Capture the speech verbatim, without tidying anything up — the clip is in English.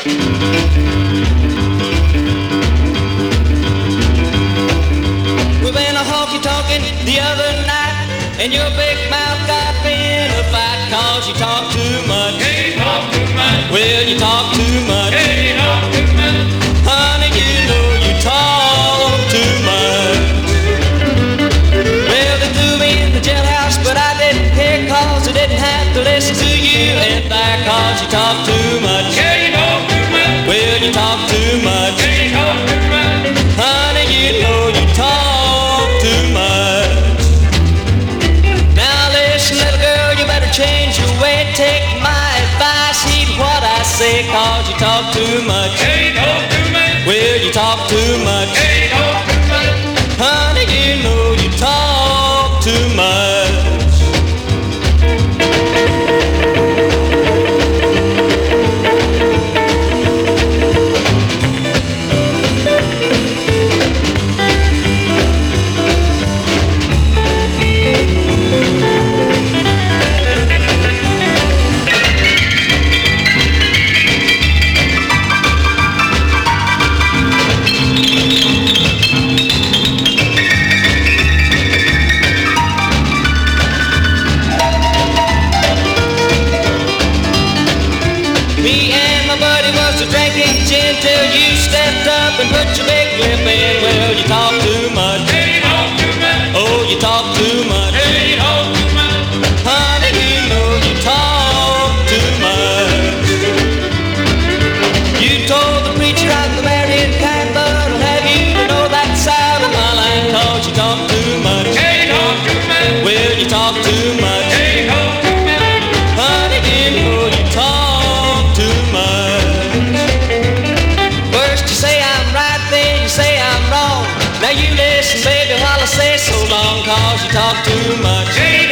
We've been a honky-tonkin' the other night, and your big mouth got me in a fight, cause you talk too much. Hey, you talk too much. Well, you talk too much. Hey, you talk too much. Honey, you know you talk too much. Well, they threw me in the jailhouse, but I didn't care, cause I didn't have to listen to you and there, cause you talk too much. Hey, you talk too much. Well, you talk too much. Hey, you talk too much. Honey, you know you talk too much. Now listen, little girl, you better change your way. Take my advice, heed what I say, cause you talk too much. Hey, you talk too much. Well, you talk too much. Hey, you talk too much. Honey, you know you talk too much. Me and my buddy was a drinking gin till you stepped up and put your big lip in. Well, you talk too much. Hey, you talk too much. Oh, you talk too much. Hey, you talk too much. Honey, you know you talk too much. You told the preacher I'm the marrying kind, but I'll have you to know that's out of my line, cause you talk too much. Hey, you talk too much. Well, you talk too much. Hey, you talk too much. Honey, you know you talk too much. First you say I'm right, then you say I'm wrong. Now you listen, baby, while I say so long, cause you talk too much. Hey,